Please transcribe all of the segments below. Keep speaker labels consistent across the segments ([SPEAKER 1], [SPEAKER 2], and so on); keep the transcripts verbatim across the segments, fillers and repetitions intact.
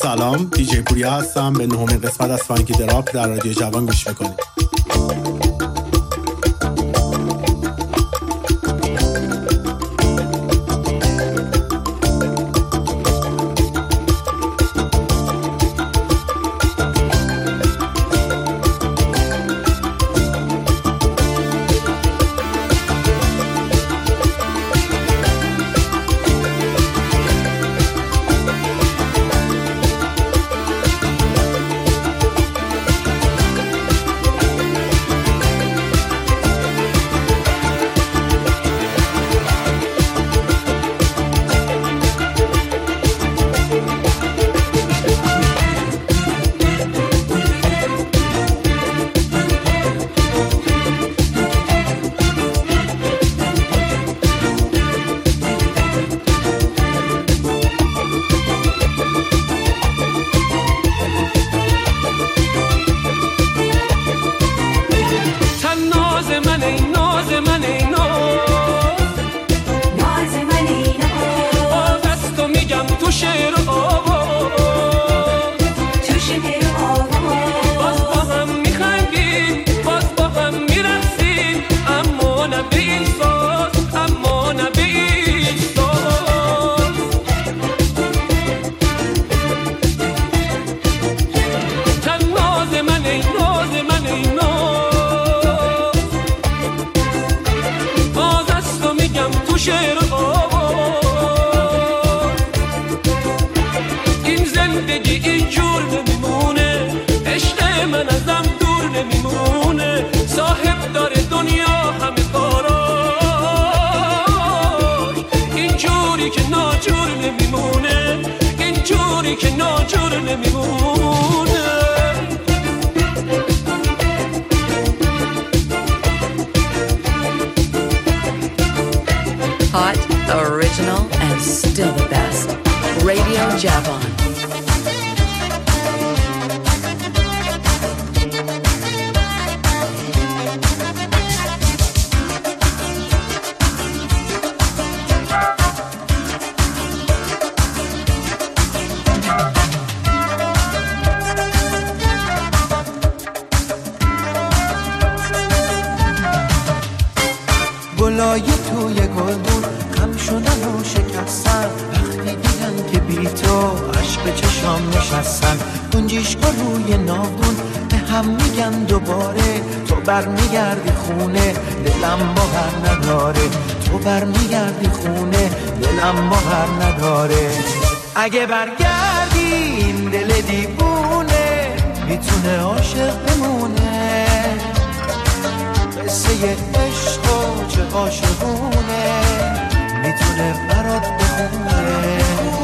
[SPEAKER 1] سلام، دیجی پوریا هستم. به نهمین قسمت از فانکی دراپ در رادیو جوان گوش میکنید.
[SPEAKER 2] Hot, original, and still the best. Radio Javon.
[SPEAKER 3] گلای توی گلدون غم شدن و شکستن، وقتی دیدن که بی تو عشق چشام نشستن. گنجیشکا روی ناودون به هم میگن دوباره، تو برمیگردی خونه دلم باور نداره، تو برمیگردی خونه دلم باور نداره. اگه برگردی این دل دیوونه میتونه عاشق بمونه، قصه عشق و چه عاشقونه میتونه برات بخونه.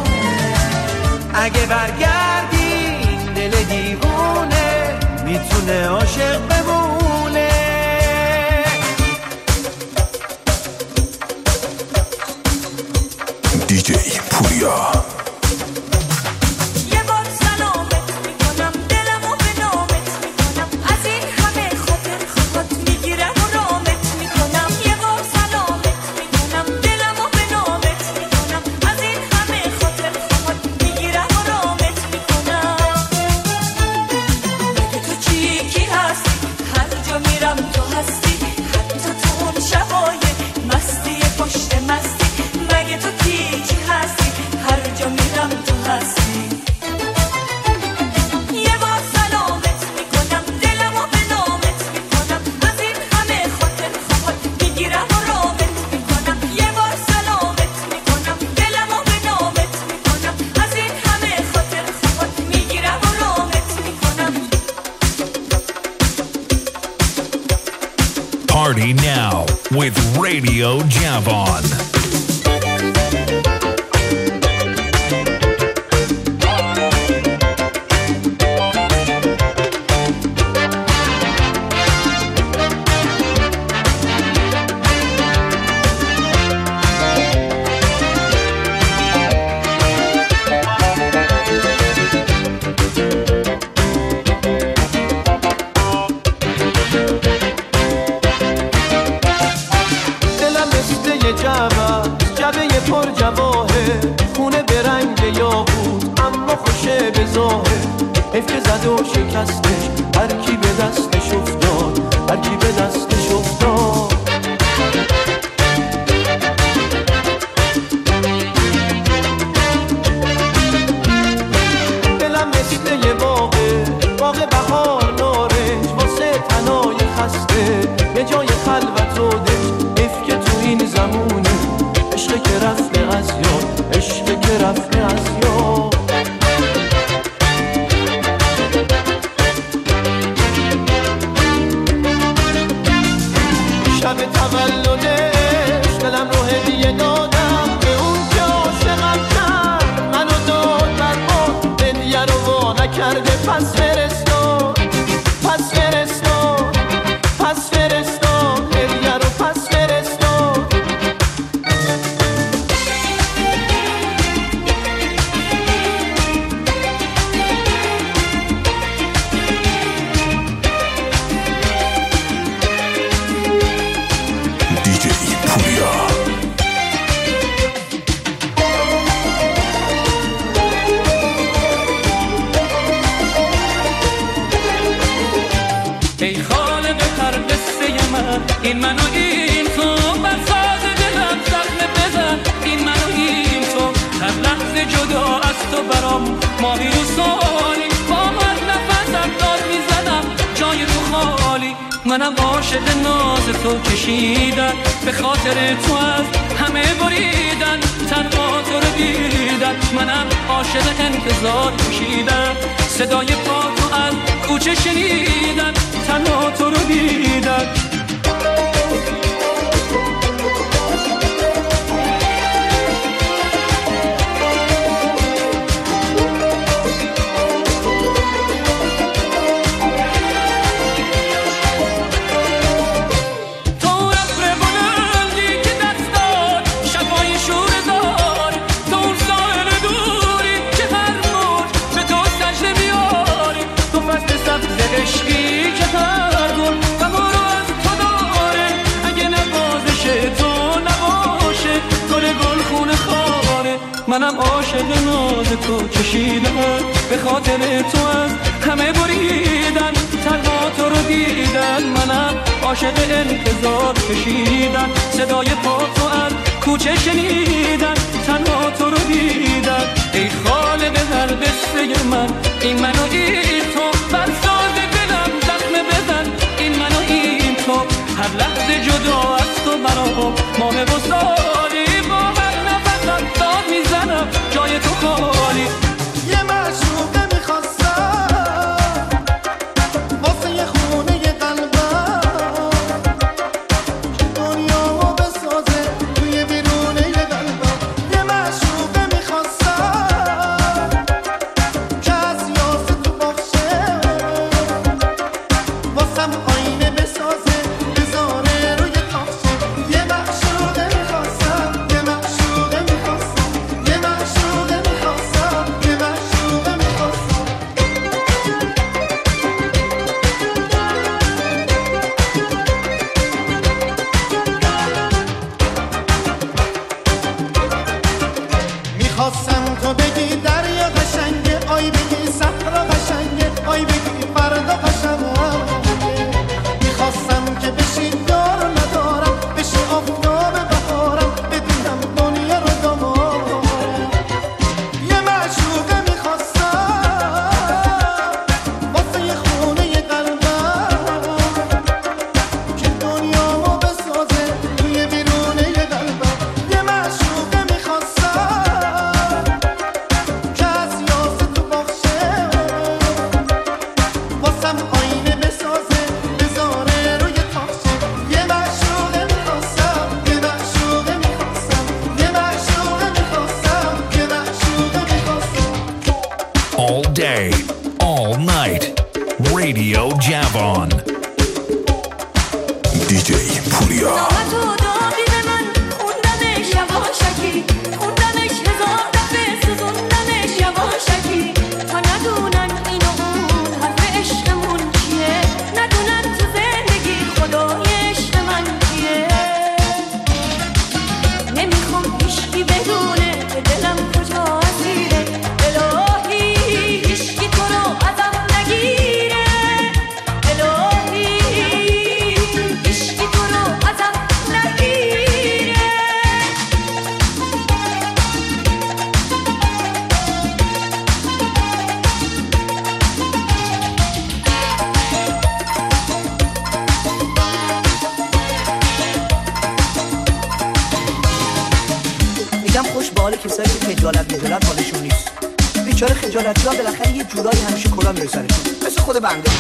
[SPEAKER 3] اگه برگردی این دل دیوونه میتونه عاشق بمونه.
[SPEAKER 4] دیجی پوریا.
[SPEAKER 5] Party now with Radio Javon.
[SPEAKER 3] جوان افتضاحه، حیف که زد و شکستش، هر کی به دستش افتاد، هر کی به دستش افتاد. دلم مثل یه باغه، باغ بهار نارنج، واسه تنای خسته یه جای خلوت و دش. حیف که تو این زمونه عشق که رفته از یاد، عشق که رفته از یاد. شب تولدش دلم رو هدیه دادم به اون که عاشقم کرد، منو داد بر باد، هدیه رو وا نکرده پس فرستاد، پس فرستاد، پس فرستاد، هدیه رو پس فرستاد.
[SPEAKER 4] این منو این تو بر ساز دلم زخم بزن، این منو این تو هر لحظه جدا از تو برام ماهی و سالی، با هر نفسم داد میزنم جای تو خالی. منم عاشق ناز تو کشیدن، به خاطر تو از همه بریدن، تنها تو رو دیدن. منم عاشق انتظار کشیدن، صدای پا تو از کوچه شنیدن، تنها تو رو دیدن. عشقی که هر گل و برو از تو داره، اگه نوازش تو نباشه گل گل خونه خاره. منم عاشق ناز تو کشیدم، به خاطر تو از همه بریدن، تنها تو رو دیدن. منم عاشق انتظار کشیدن، صدای پا تو از کوچه شنیدن، تنها تو رو دیدن. ای خالق هر قصه من، این منو این تو بر ساز دلم زخم بزن، این منو این تو هر لحظه جدا از تو برام ماه و سالی، با هر نفسم داد میزنم جای تو خالی.
[SPEAKER 3] یه معشوقه میخواستم واسه یه خونه یه قلبم، دنیامو بسازه توی بیرونه یه قلبم. یه معشوقه میخواستم که از یاسه تو باخشه، واسم آینه بسازه بذاره روی تاخشه. یه معشوقه میخواستم، یه معشوقه میخواستم، یه معشوقه میخواستم، یه معشوقه میخواستم. میخواستم تو بگی دریا قشنگه، آی بگی صحرا قشنگه، آی بگی فردا قشنگه. میخواستم که بشی دار ندارم، بشی آفتاب بهارم، بدونم دنیا رو دامارم. یه معشوقه میخواستم واسه یه خونه یه قلبم، که دنیامو بسازه توی بیرونه یه قلبم. یه معشوقه میخواستم که از یاسه تو باخشه، واسم آینه بسازه بذاره روی تاخشه. یه معشوقه میخواستم، یه معشوقه میخواستم، یه معشوقه میخواستم، یه معشوقه میخواستم.
[SPEAKER 5] All day, all night. Radio Javon. دی جی پوریا.
[SPEAKER 6] نامت و دادی به من، خوندمش یواشکی، خوندمش هزار دفعه، سوزوندمش یواشکی. تا ندونن این و اون حرف عشقمون چیه، ندونن تو زندگی خدای عشق من کیه. نمیخوام هیچکی بدونه که دلم کجا اسیره، الهی هیچکی
[SPEAKER 7] میدونن حالشون نیست. بیچاره خجالتی‌ها بالاخره یه جورایی همیشه کلا میره سرشون، مثل خود بنده.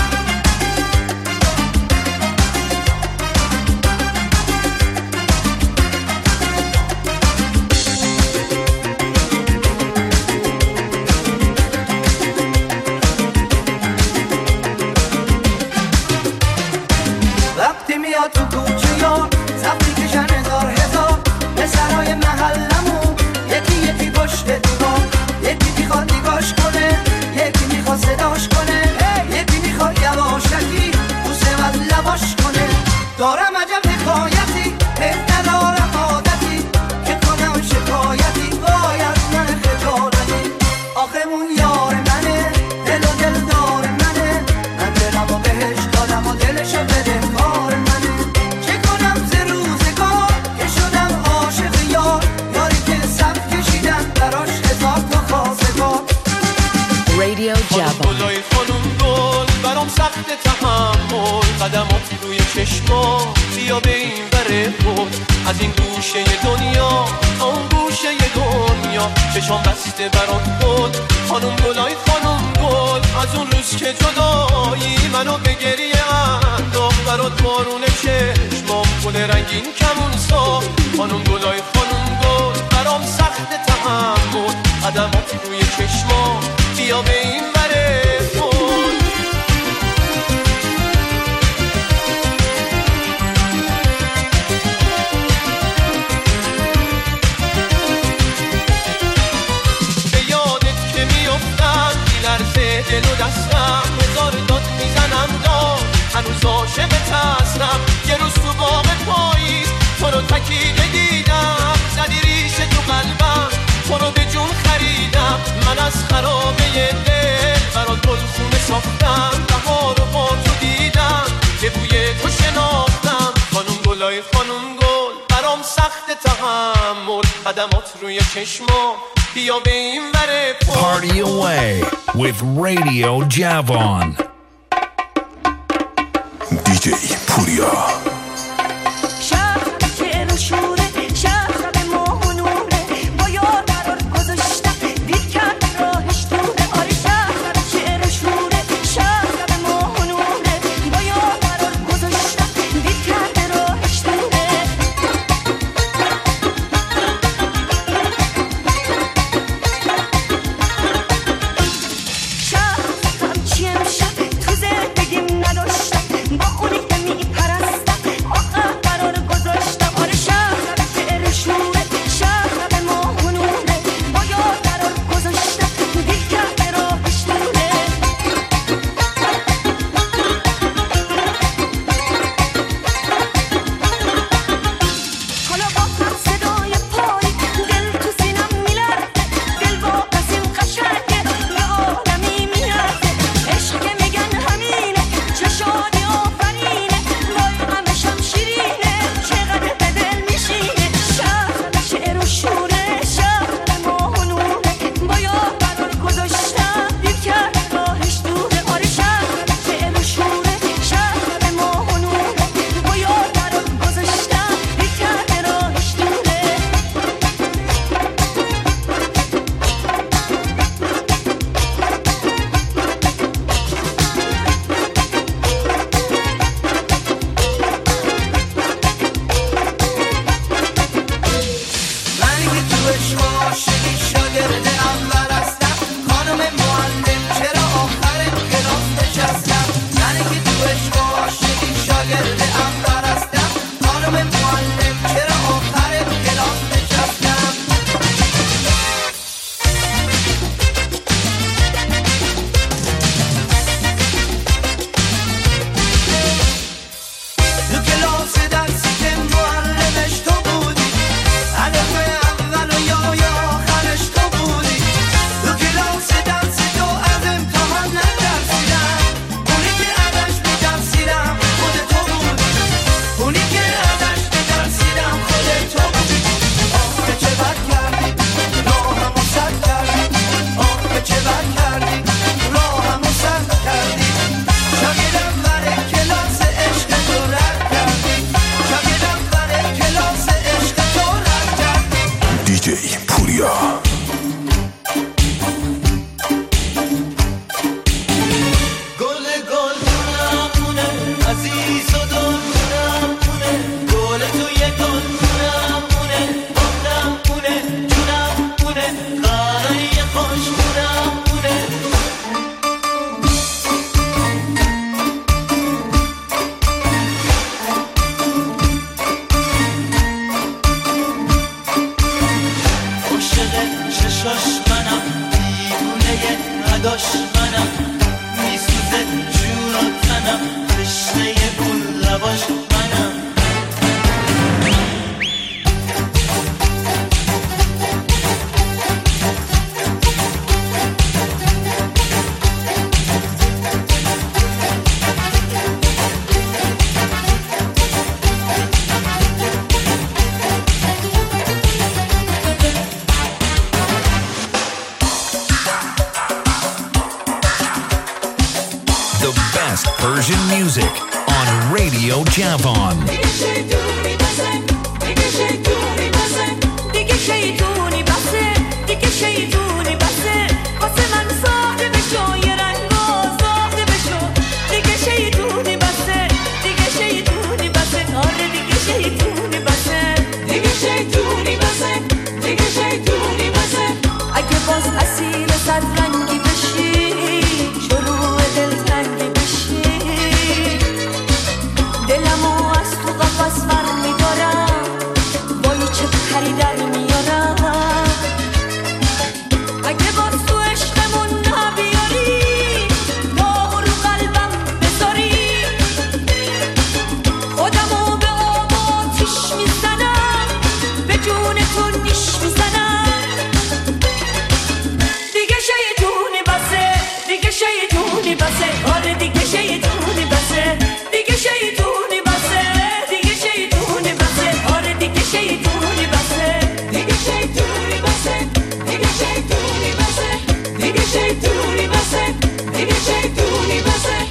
[SPEAKER 3] وقتی میاد تو کوچه یا زفتی کشن هزار هزار پسرهای محلمون یکی یکی پشت دیوار، یکی میخواد نگاش کنه، یکی میخواد صداش کنه، یکی میخواد یواشکی بوسه و لباش کنه. دارم عجب حکایتی حیف ندارم عادتی که کنم شکایتی باید من خجالتی. آخه اون یار منه دل و دل دار منه، من دلم و بهش دادم و دلشو بده کار منه. چه کنم ز روزگار که شدم عاشق یار، یاری که صف کشیدم براش هزار تا خواستگار.
[SPEAKER 2] Radio Java.
[SPEAKER 4] گلای خانم گل برام سخت تحمل، قدمات روی چشما بیا به این بره بود، از این گوشه دنیا تا اون گوشه دنیا چشام بسته برات بود. خانم گلای خانم گل از اون روز که جدایی منو به گریه انداخت، برات بارون چشمام گل رنگین کمون ساخت. خانم گلای خانم گل برام سخت تحمل، قدمات روی چشما بیا به این بره بود. به یادت که میافتم میلرزه دل و دستم، هزار داد میزنم داد هنوز عاشقت هستم. یه روز تو باغ پاییز تو رو تکیده دیدم، زدی ریشه تو قلبم تو رو به جون خریدم. من از خرابه دل برات گلخونه ساختم، بهار رو با تو دیدم که بوی تو شناختم. خانم گلای خانم گل برام سخت تحمل، قدمات روی چشما بیا به این وره.
[SPEAKER 5] Party away with Radio Javon. دی جی پوریا.
[SPEAKER 6] تو زندگیم نداشتم با اونی که میپرستم،
[SPEAKER 5] Persian music on Radio Javon.
[SPEAKER 6] اگه باز اسیر صد رنگی بشی شروع دلتنگی بشی دلمو از تو قفس بر میدارم وای چه پری در میارم اگه باز تو عشقمون نبیاری داغ رو قلبم بذاری خودمو به آب آتیش میزنم به جون تو نیش میزنم شیطونی بسه آره دیگه شیطونی بسه دیگه شیطونی بسه دیگه شیطونی بسه آره دیگه شیطونی بسه دیگه شیطونی بسه دیگه شیطونی بسه دیگه شیطونی بسه دیگه شیطونی بسه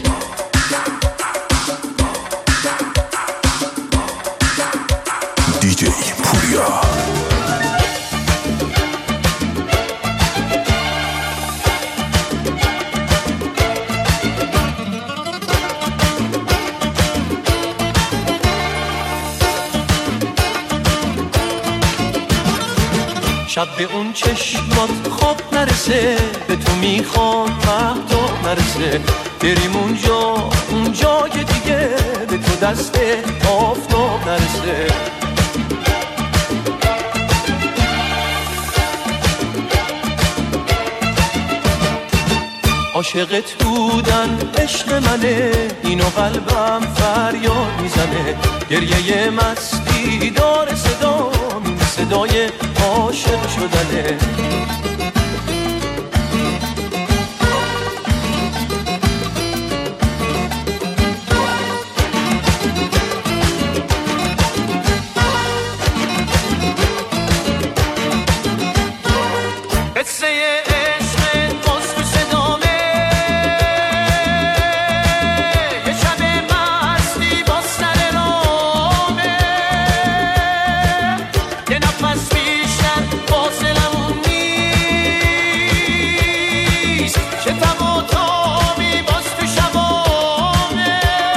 [SPEAKER 5] دیجی پوریا.
[SPEAKER 4] شب به اون چشمات خواب نرسه به تو میخوام مهتاب نرسه بریم اونجا اونجا که دیگه به تو دست آفتاب نرسه عاشقت بودن عشق منه اینو قلبم فریاد میزنه گریه مستی داره صدا صدای عاشق شدنه قصه عشق باز تو صدامه یه شب مستی باز سر رامه یه نفس بیشتر فاصلمون نیست شتم و تابی باز تو شبامه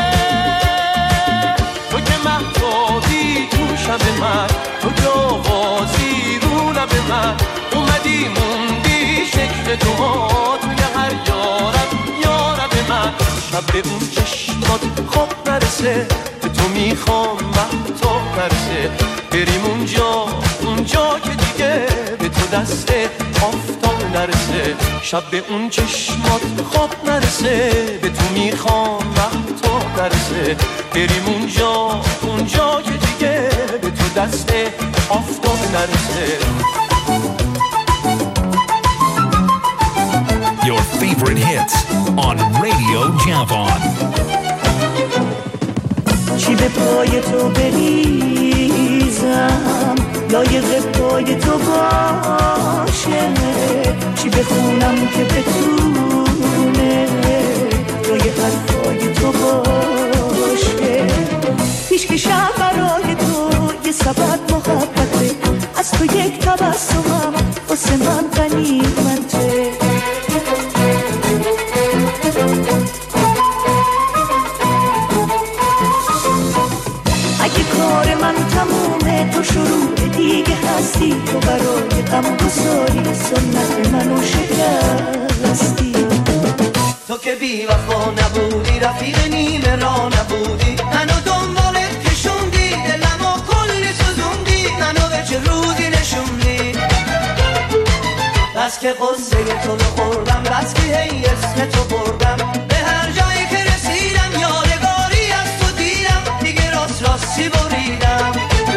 [SPEAKER 4] تو که مهتابی تو شب من تو که آوازی رو لب من اومدی موندی شکل تو ها توی هر یارب یارب من شب به اون چشمات خواب نرسه به تو میخوام مهتاب نرسه بریم اونجا اونجا که دیگه به تو دست آفتاب نرسه شب به اون چشمات خواب نرسه به تو میخوام مهتاب نرسه بریم اونجا اونجا که دیگه به تو دست آفتاب نرسه
[SPEAKER 5] Your favorite hits on Radio Javon.
[SPEAKER 3] چی به پای تو بریزم لایق پای تو باشه چی بخونم که بتونه روی حرفای تو باشه پیش که شب برای تو یه سبب محبته از تو یک تبسمم واسه من غنیمته اگه کار من تمومه تو شروع دیگه هستی تو برای غم گساری سنت منو شکستی
[SPEAKER 7] تو که بی وفا نبودی رفیق نیمه را نبودی منو دنبالت کشوندی دلمو کلی سوزوندی منو به چه روزی نشوندی بس که قصه تو رو خوردم بس که هی اسم تو بردم به هر جایی که رسیدم یادگاری از تو دیدم دیگه راست راستی بریدم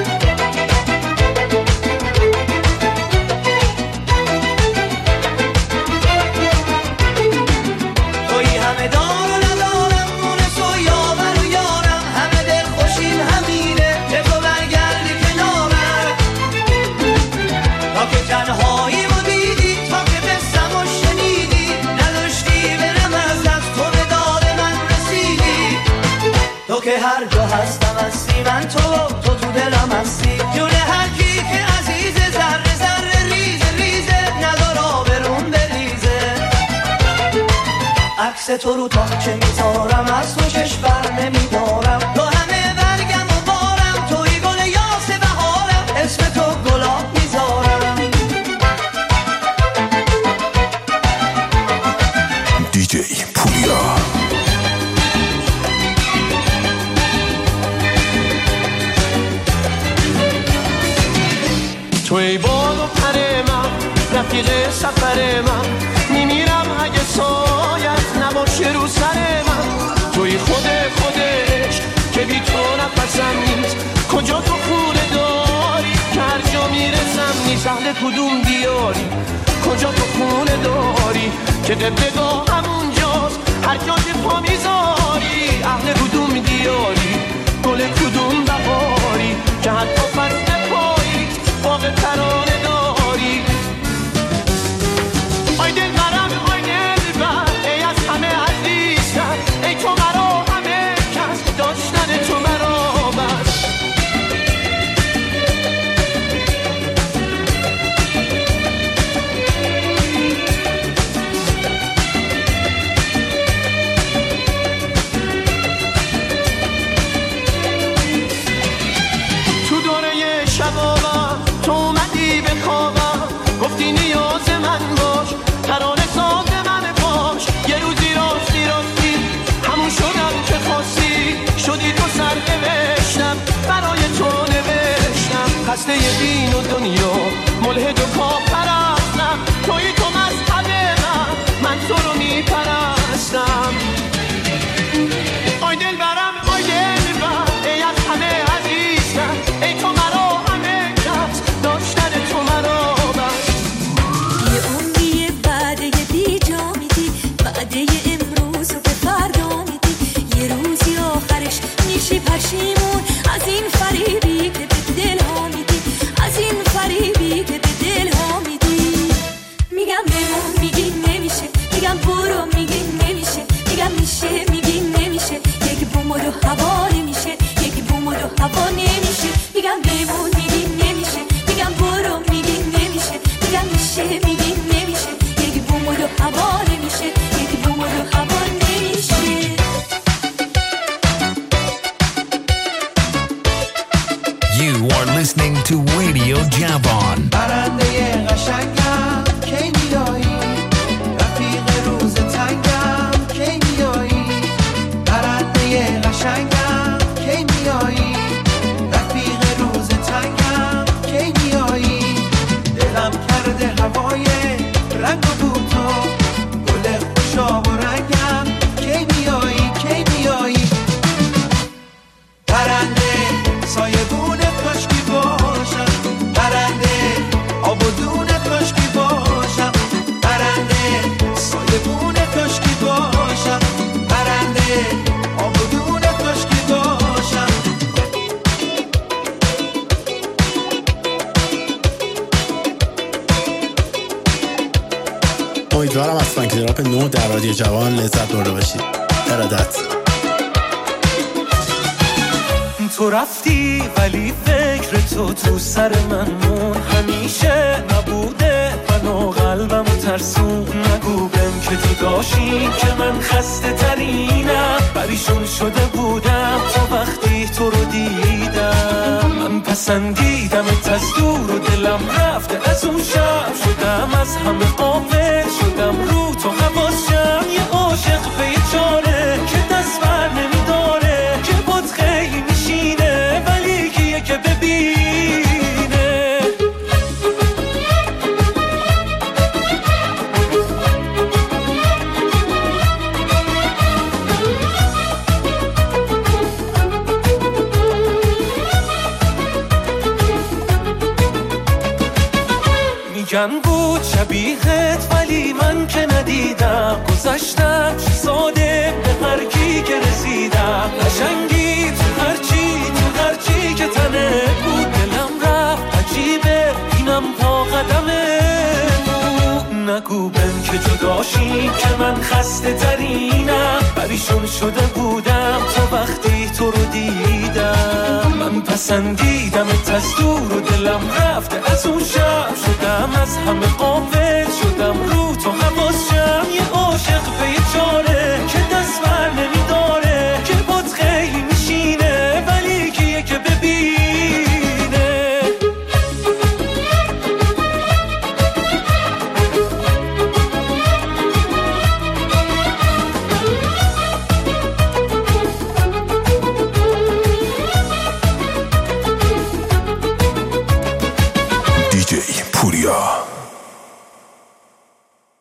[SPEAKER 7] توی همه دار و ندارم مونس و یاور و یارم همه دل خوشیم همینه که تو برگردی کنارم تا که تنهایی و دیدی تا که بستم و شنیدی نداشتی برم از تو که هر جا هستم هستی من تو تو تو دلم هستی جون هر کی که عزیزه ذره ذره ریزه ریزه ندار آبرون بریزه عکس تو رو تا چه میذارم از تو چشم بر نمیدارم تو همه برگم و بارم توی گل یاس بهارم اسم تو گلاب میذارم
[SPEAKER 5] دیجی پوریا
[SPEAKER 4] توی باد و پر من رفیق سفر من میمیرم اگه سایت نباشه رو سر من توی خود خودش که بی تو نفسم نیست کجا تو خونه داری که هر جا میرسم نیست اهل کدوم دیاری کجا تو خونه داری که قبلگاه همونجاست هر جا که پا میذاری اهل کدوم دیاری گل کدوم بهاری که حتی فصل پاییز باغ ترانه داری آی دل برم آی دل بر ای از همه عزیزتر ای تو مرا همه کس داشتن تو مرا بس تو دوره شبابم تو اومدی به خوابم گفتی نیاز من باش ترانه ساز من باش یه روزی راستی راستی همون شدم که خواستی شدی تو سر نوشتم برای تو نوشتم خسته دین و دنیا ملحد و کافرستم توی تو مذهب من من تو رو میپرستم آی دل برم آی دل بر ای از همه عزیزتر ای تو مرا همه کس داشتن تو مرا بس
[SPEAKER 6] یه عمری بعده بی جا میدی بعده امروز و به فردا میدی یه روزی آخرش میشی پشیمون از این فریبی که به دل ها میدی از این فریبی که به دل ها میدی میگم بمون میگی نمیشه میگم برو میگی نمیشه میگم میشه میگی نمیشه یک بومد و هوا نمیشه یک بومد و هوا نمیشه میگم بمون میگی نمیشه میگم برو میگی نمیشه میگم میشه میگی نمیشه یک بومد و هوا نمیشه یک بومد و هوا نمیشه
[SPEAKER 5] You are listening to Radio Javon.
[SPEAKER 3] پرنده قشنگم کی میایی رفیق روز تنگم کی میایی پرنده قشنگم کی میایی رفیق روز تنگم کی میایی دلم کرده هوای رنگ و بوتو گل خوشاب و رنگم کی میایی کی میایی پرنده سایبون کاشکی باشم پرنده آب و دونه کاشکی باشم پرنده سایبون کاشکی باشم پرنده آب و دونه کاشکی باشم
[SPEAKER 1] امیدوارم از فانک دراپ نه در رادیو جوان لذت برده باشید. ارادت.
[SPEAKER 3] تو رفتی ولی فکر تو تو سر من مون همیشه نبوده من و قلبم ترسون نگو بهم که تو داشتی که من خسته ترینم پریشون شده بودم تا وقتی تو رو دیدم من پسندیدمت از دور و دلم رفته از اون شب شدم از همه غافل شدم رو تو حواسم یه عاشق بیچاره که دست بر نمیداره که بود خیلی میشینه ولی کیه که ببینه میگن بود شبیهت ولی من که ندیدم گذشتم چه ساده به هر کی که رسیدم قشنگی تو هرچی تو هرچی که تنه بود دلم رفت عجیبه اینم پا قدمه نگو بهم که جداشی که من خسته ترینم پریشون شده بودم تا وقتی تو رو
[SPEAKER 8] پسندیدمت از دور و دلم رفته از اون شب، شدم از همه غافل، شدم رو تو حواسم، یه عاشق به یه چاره که دست بر نمیداره، که باد خیلی میشینه ولی کیه که ببینه.
[SPEAKER 5] دی جی پوریا.